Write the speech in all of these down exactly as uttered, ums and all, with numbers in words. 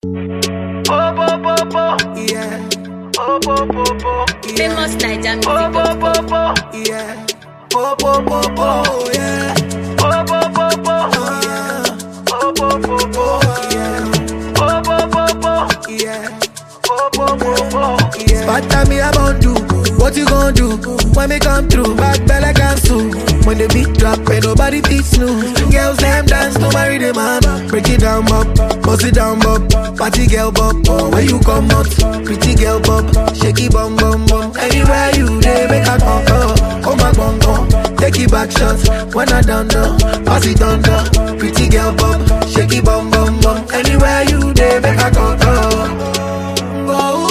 Oh, bo, bo, bo. Yeah. Oh, bo, bo, bo. Yeah. Famous Naija music. Oh, bo, bo, bo. Yeah. Oh, bo, bo, bo. Yeah. Oh, bo, bo, bo. Oh, yeah. Oh, bo, bo, bo. Yeah. Oh, bo, bo, bo. Yeah. Oh, bo, bo, bo. Yeah. Sparta me about do. What you gon' do when me come through? Back belly cancel. When the beat drop, ain't nobody teach snooze. Girls them dance to marry the man. Break it down, bop, bust it down, bop. Party girl, bop. Oh, when you come out, pretty girl, bop. Shaky bum bum bum. Anywhere you dey, make a come come. Come back, bum bum. Take it back shots when I done done. Pass it under. Pretty girl, bop. Shaky bum bum bum. Anywhere you dey, make a come come. Go.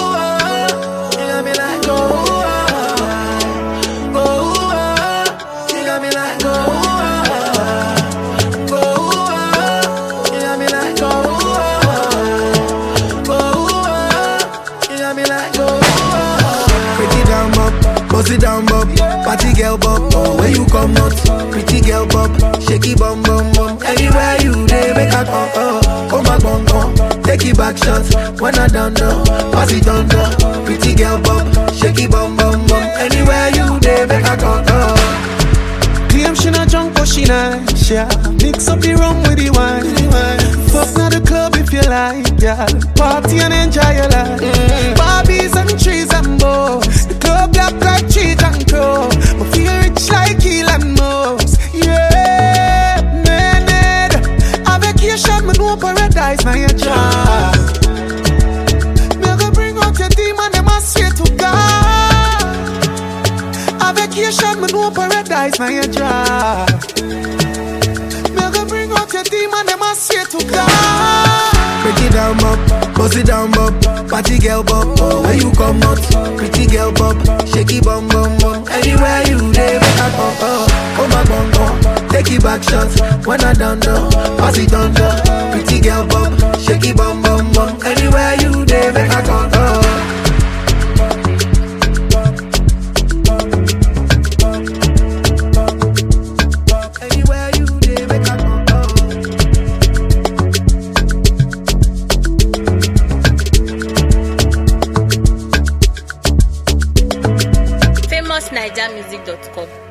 Bust it down, bop, party girl, bop. Oh, where you come out, pretty girl, bop. Shaky bum bum bum. Anywhere you dey, make a come, oh. Come back, bum bum. Take it back shots when I done done. Pass it under, pretty girl, bop. Shaky bum bum bum. Anywhere you dey, make a come, oh. Claim she not drunk, but she nice, yeah. Mix up the rum with the wine. Fuck now the club if you like, yeah. Party and enjoy your life. Mm. Barbies and trees and bows. The club black like cheese and crow. But feel rich like Elon Musk. Yeah, man. A vacation, me know paradise, now your job. Me go bring out your demon, them I swear to God. A vacation, me know paradise, now your job. Me go bring out your demon, them I swear to God. Break it down, bop, bust it down, bop. Party girl, bop. Oh, where you come out, pretty girl, bop. Shaky bum bum bum. Anywhere you dey, make a come, oh. Come back, bum bum. Take it back shots when I done done. Pass it under, pretty girl, bop. Shaky bum bum bum. Anywhere you dey, make a come, oh. famous naija music dot com